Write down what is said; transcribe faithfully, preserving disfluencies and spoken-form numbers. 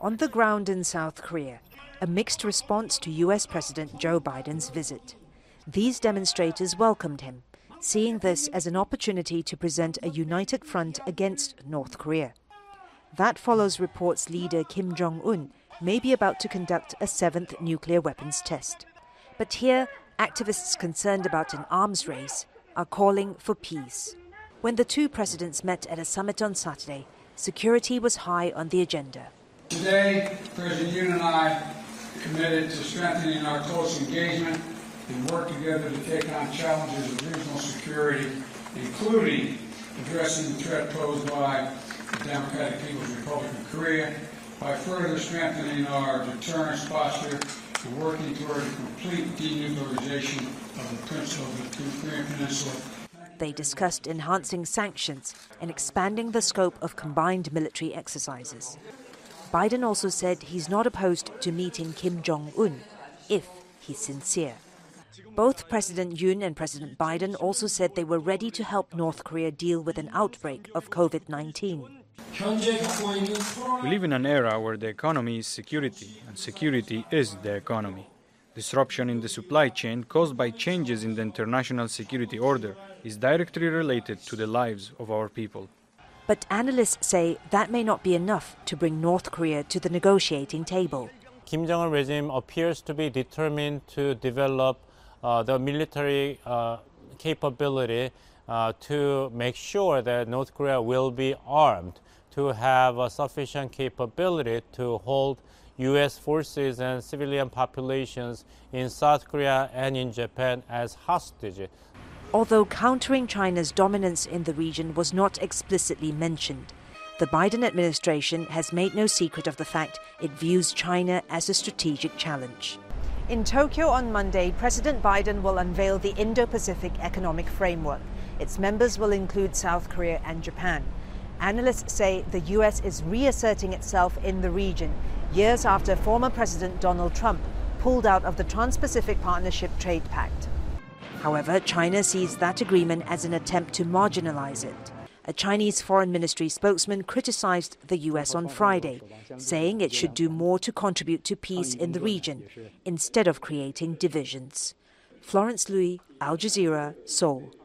On the ground in South Korea, a mixed response to U S President Joe Biden's visit. These demonstrators welcomed him, seeing this as an opportunity to present a united front against North Korea. That follows reports leader Kim Jong-un may be about to conduct a seventh nuclear weapons test. But here, activists concerned about an arms race are calling for peace. When the two presidents met at a summit on Saturday, security was high on the agenda. Today, President Yoon and I committed to strengthening our close engagement and work together to take on challenges of regional security, including addressing the threat posed by the Democratic People's Republic of Korea, by further strengthening our deterrence posture and working toward a complete denuclearization of the principle of the Korean Peninsula. They discussed enhancing sanctions and expanding the scope of combined military exercises. Biden also said he's not opposed to meeting Kim Jong-un if he's sincere. Both President Yoon and President Biden also said they were ready to help North Korea deal with an outbreak of COVID nineteen. We live in an era where the economy is security, and security is the economy. Disruption in the supply chain caused by changes in the international security order is directly related to the lives of our people. But analysts say that may not be enough to bring North Korea to the negotiating table. Kim Jong-un regime appears to be determined to develop uh, the military uh, capability uh, to make sure that North Korea will be armed, to have a sufficient capability to hold U S forces and civilian populations in South Korea and in Japan as hostages. Although countering China's dominance in the region was not explicitly mentioned, the Biden administration has made no secret of the fact it views China as a strategic challenge. In Tokyo on Monday, President Biden will unveil the Indo-Pacific Economic Framework. Its members will include South Korea and Japan. Analysts say the U S is reasserting itself in the region, years after former President Donald Trump pulled out of the Trans-Pacific Partnership Trade Pact. However, China sees that agreement as an attempt to marginalize it. A Chinese Foreign Ministry spokesman criticized the U S on Friday, saying it should do more to contribute to peace in the region instead of creating divisions. Florence Louis, Al Jazeera, Seoul.